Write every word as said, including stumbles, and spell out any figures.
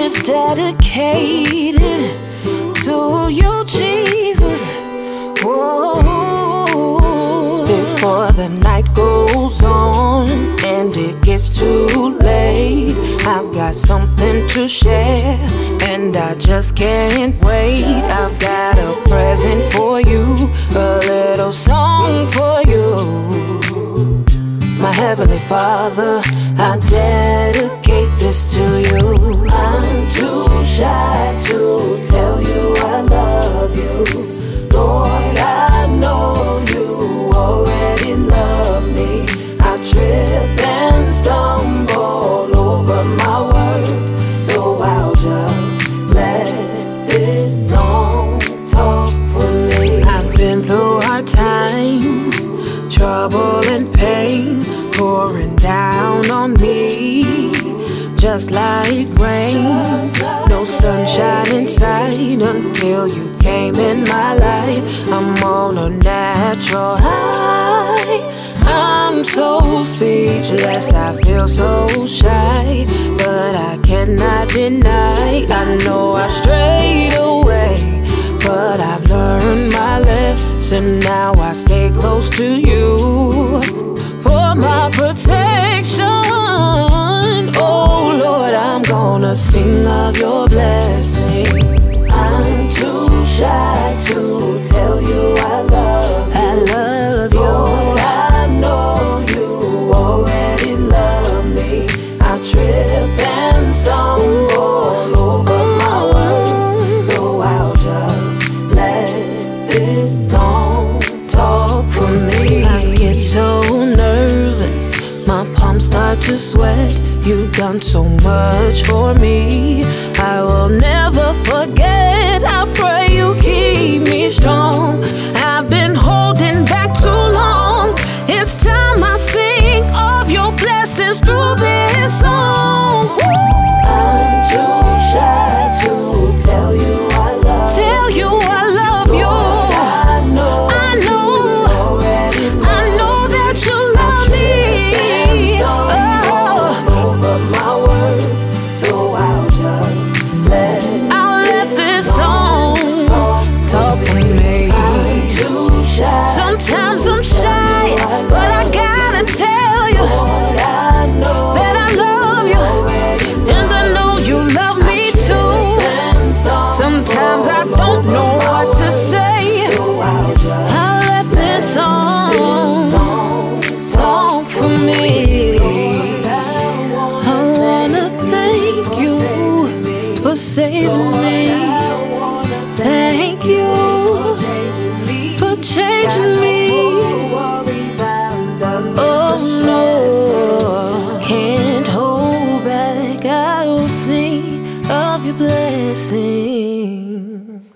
is dedicated to you, Jesus. Whoa. Before the night goes on and it gets too late, I've got something to share and I just can't wait. I've got a present for you, a little song for you. My Heavenly Father, I dedicate this to you. I'm too shy to tell you I love you. Lord, I know you already love me. I trip and stumble over my words, so I'll just let this song talk for me. I've been through hard times, trouble and pain pouring down on me, just like rain. No sunshine in sight until you came in my life. I'm on a natural high. I'm so speechless, I feel so shy, but I cannot deny. I know I strayed away, but I've learned my lesson. Now I stay close to you for my protection. Oh Lord, I'm gonna sing of your blessing. I'm too shy to tell you I love you. I love you. Lord, I know you already love me. I trip and stumble over my words, so I'll just let this song talk for me. I get so nervous, my palms start to sweat. You've done so much for me, I will never forget. I pray you keep me strong. I've been holding back too long. It's time I sing of your blessings through this song. I'm too shy to tell you I love you. Tell you I love you. Lord, I know, I know, you already know. I know that you love me. Oh. Over my words, so I'll just let I'll let this song talk for me. I'm too shy. Sometimes I'm shy, but I gotta tell you Lord, I know that I love you, and I know you love me too. Sometimes I don't know what to say. I'll let this song talk for me. I wanna thank you for saving me. Thank you for changing me. Oh no, can't hold back. I will sing of your blessings.